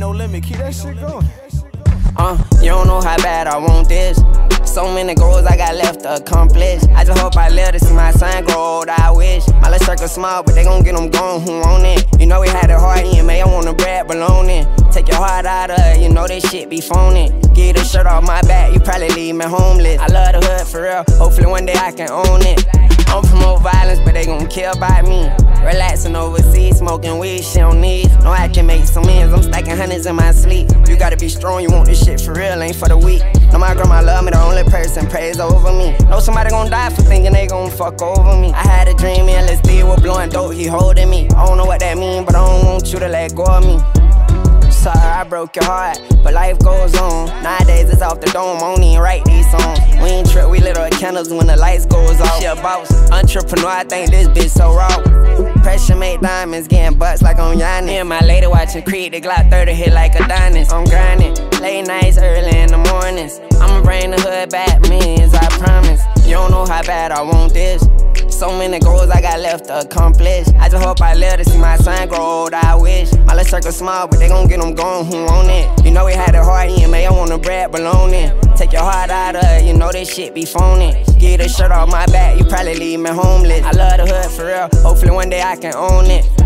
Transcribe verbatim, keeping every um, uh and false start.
no limit, keep that shit going. Uh, you don't know how bad I want this. So many goals I got left to accomplish. I just hope I live to see my son grow old, I wish. My little circle small, but they gon' get them going, who want it? You know we had it hard, E M A, I want the bread baloney. Take your heart out of it, you know this shit be phony. Get the shirt off my back, you probably leave me homeless. I love the hood for real, hopefully one day I can own it. I don't promote violence, but they gon' kill by me. Relaxing overseas, smoking weed, she don't need. Know I can make some ends, I'm stacking hundreds in my sleep. You gotta be strong, you want this shit for real, ain't for the weak. Know my grandma love me, the only person praise over me. Know somebody gon' die for thinking they gon' fuck over me. I had a dream, L S D was blowing dope, he holding me. I don't know what that mean, but I don't want you to let go of me. Sorry I broke your heart, but life goes on. Nowadays it's off the dome, I don't even write these songs. We ain't trip, we lit our candles when the lights goes off. She a boss, entrepreneur, I think this bitch so raw. Pressure make diamonds, getting butts like on Giannis. Me and my lady watching Creed, the Glock thirty hit like Adonis. I'm grinding, late nights, early in the mornings. I'ma bring the hood back, millions, I promise. You don't know how bad I want this. So many goals I got left to accomplish. I just hope I live to see my son grow old, I wish. My little circle small, but they gon' get them going, who want it? You know we had it hard, E M A, I want the bread baloney. Take your heart out of it, you know this shit be phony. Get the shirt off my back, you probably leave me homeless. I love the hood for real, hopefully one day I can own it.